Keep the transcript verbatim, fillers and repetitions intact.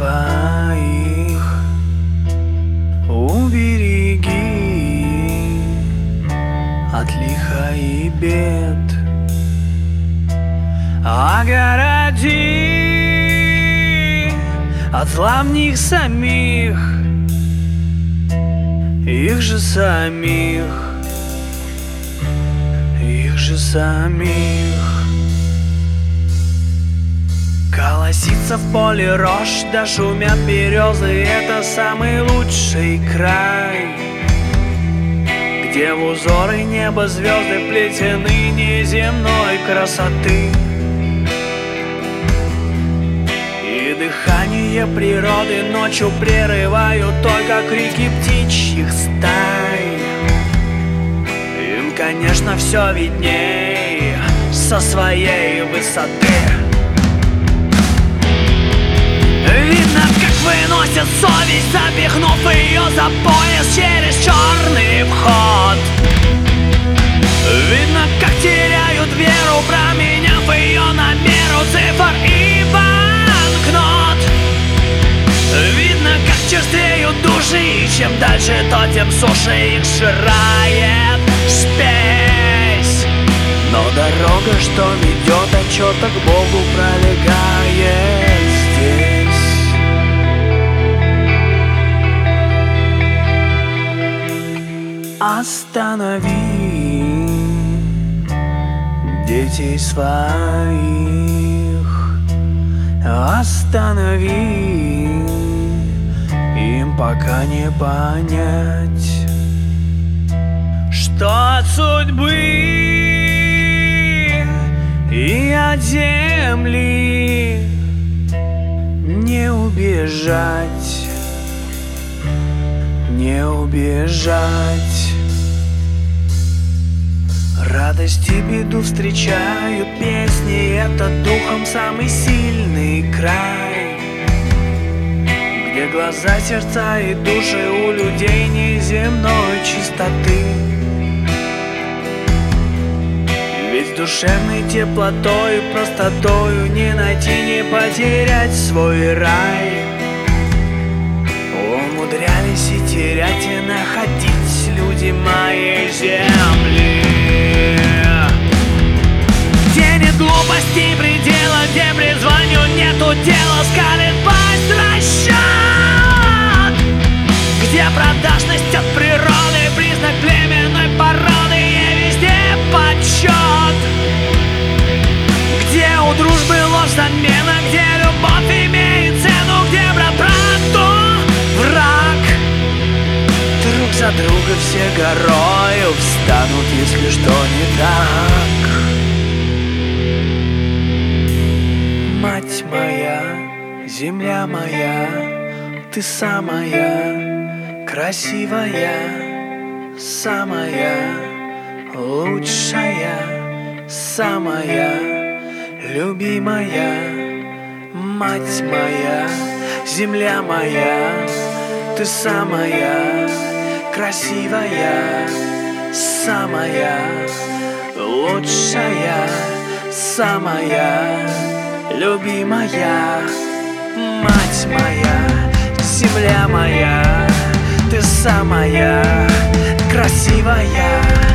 своих убереги от лиха и бед, огороди от зла в них самих, их же самих, их же самих. Колосится в поле рожь, да шумят березы, это самый лучший край, где в узоры неба звезды плетены неземной красоты. И дыхание природы ночью прерывают только крики птичьих стай. Им, конечно, все видней со своей высоты. Видно, как выносят совесть, запихнув ее за пояс через черный вход. Видно, как теряют веру, променяв ее на меру цифр и банкнот. Видно, как черствеют души, и чем дальше, то тем суше их сжирает спесь. Но дорога, что ведет отчета к Богу, пролегает здесь. Останови детей своих, останови, им пока не понять, что от судьбы и от земли не убежать, не убежать. Радость и беду встречают песни, это духом самый сильный край, где глаза, сердца и души у людей неземной чистоты. Ведь душевной теплотой и простотою не найти, не потерять свой рай. Умудрялись и терять, и находить люди моей земли, где нет глупости предела, где призванию нету дела, скалит пасть расчет, где продажность от природы признак племенной породы, и везде почет, где у дружбы ложь замена, где любовь имеет цену, где брат брату враг. Друг за друга все горою встанут, если что не так. Мать моя, земля моя, ты самая красивая, самая лучшая, самая любимая. Мать моя, земля моя, ты самая красивая, самая лучшая, самая любимая. Мать моя, земля моя, ты самая красивая,